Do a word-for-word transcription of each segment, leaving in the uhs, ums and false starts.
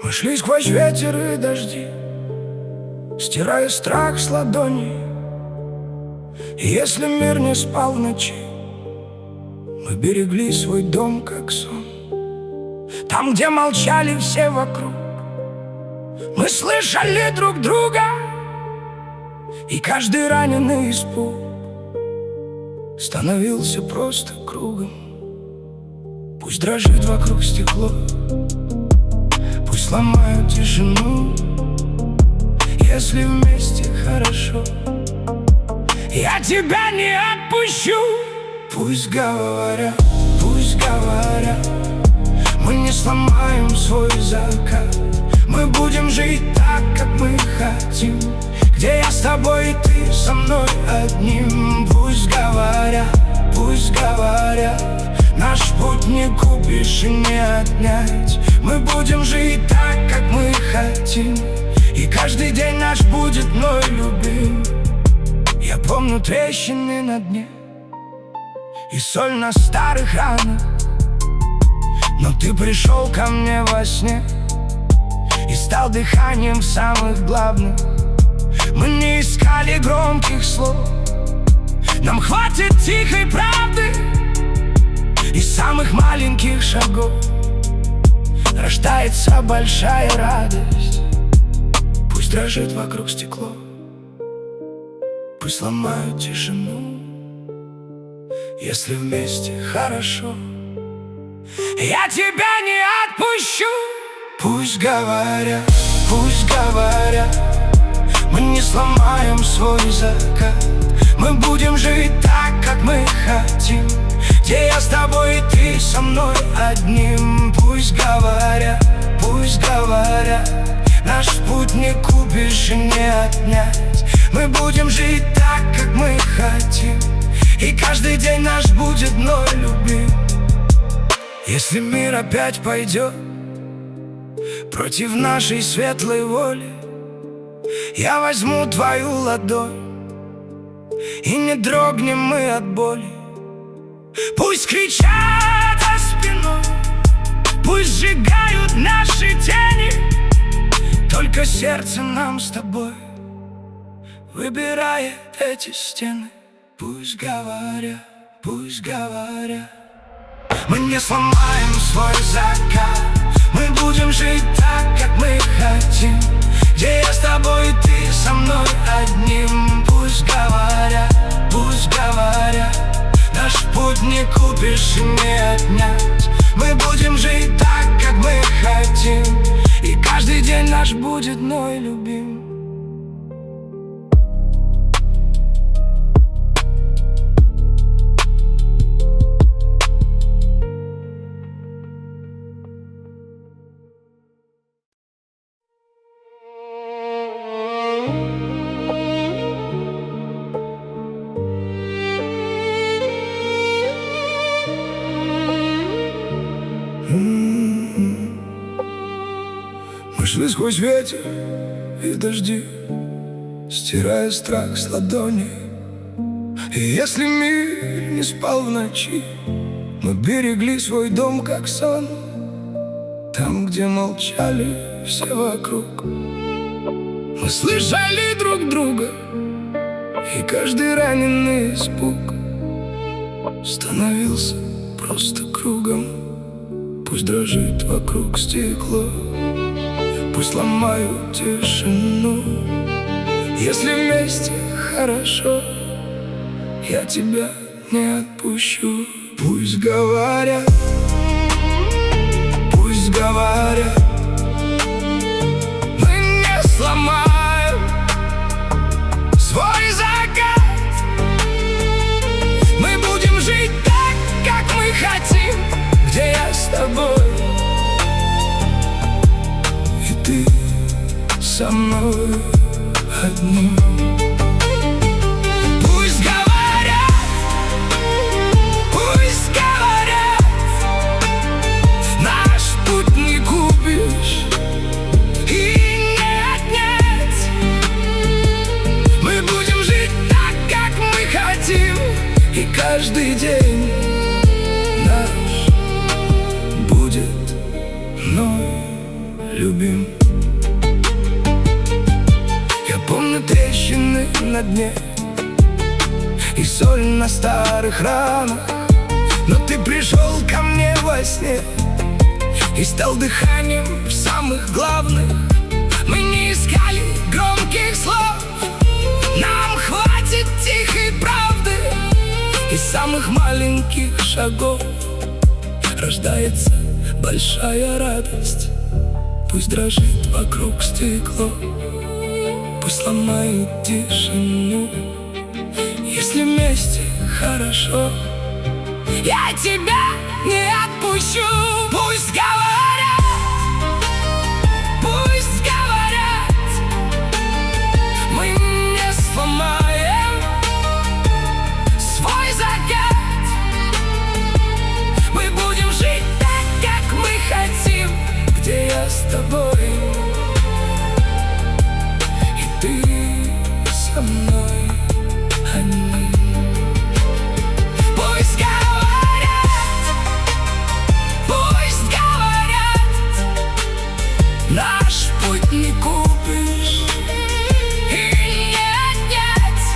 Мы шли сквозь ветер и дожди, стирая страх с ладони. И если мир не спал в ночи, мы берегли свой дом, как сон. Там, где молчали все вокруг, мы слышали друг друга. И каждый раненый испуг становился просто кругом. Пусть дрожит вокруг стекло, пусть ломают тишину. Если вместе хорошо, я тебя не отпущу. Пусть говорят, пусть говорят, мы не сломаем свой закат. Мы будем жить так, как мы хотим, где я с тобой и ты со мной одним. Пусть говорят, пусть говорят, наш путь не купишь и не отнять. Мы будем жить так, как мы хотим, и каждый день наш будет мной любим. Я помню трещины на дне и соль на старых ранах, но ты пришел ко мне во сне и стал дыханием в самых главных. Мы не искали громких слов, нам хватит тихой правды и самых маленьких шагов. Рождается большая радость. Пусть дрожит вокруг стекло, пусть ломают тишину. Если вместе хорошо, я тебя не отпущу. Пусть говорят, пусть говорят, мы не сломаем свой закат. Мы будем жить так, как мы хотим, где я с тобой и ты со мной одним. Пусть говорят, пусть говорят, наш путь не купишь и не отнять. Мы будем жить так, как мы хотим, и каждый день наш будет мной любим. Если мир опять пойдет против нашей светлой воли, я возьму твою ладонь, и не дрогнем мы от боли. Пусть кричат за спиной, пусть сжигают наши тени, только сердце нам с тобой выбирает эти стены. Пусть говорят, пусть говорят, мы не сломаем свой закат. Мы будем жить так, как мы хотим, где я с тобой и ты со мной одним. Пусть говорят, пусть говорят, наш путь не купишь и не отнять. Мы будем жить так, как мы хотим, и каждый день наш будет мной любим. Мы шли сквозь ветер и дожди, стирая страх с ладони. И если мир не спал в ночи, мы берегли свой дом, как сон. Там, где молчали все вокруг, мы слышали друг друга, и каждый раненый испуг становился просто кругом. Пусть дрожит вокруг стекло, пусть ломают тишину. Если вместе хорошо, я тебя не отпущу. Пусть говорят, пусть говорят, мы не сломаем свой закат. Мы будем жить так, как мы хотим, где я с тобой и ты со мной одним. Пусть говорят, пусть говорят, наш путь не купишь и не отнять. Мы будем жить так, как мы хотим, и каждый день наш будет мной любим. Я помню трещины на дне и соль на старых ранах, но ты пришел ко мне во сне и стал дыханием в самых главных. Мы не искали громких слов, нам хватит тихой правды и самых маленьких шагов. Рождается большая радость, пусть дрожит вокруг стекло, пусть ломает тишину. Если вместе хорошо, я тебя не отпущу. Пусть говорят, пусть говорят, мы не сломаем свой закат. Мы будем жить так, как мы хотим, где я с тобой и ты со мной. Они пусть говорят, пусть говорят, наш путь не купишь и не отнять.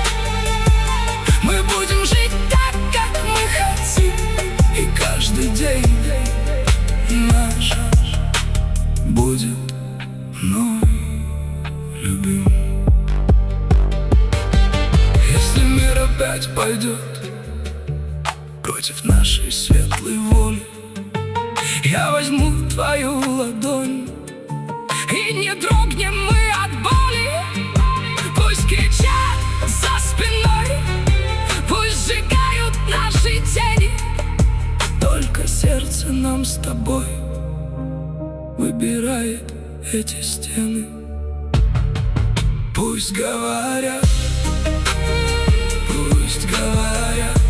Мы будем жить так, как мы хотим, и каждый день наш будет мной любим. Если мир опять пойдет против нашей светлой воли, я возьму твою ладонь, и не дрогнем мы от боли. Пусть кричат за спиной, пусть сжигают наши тени, только сердце нам с тобой выбирает эти стены. Пусть говорят, пусть говорят,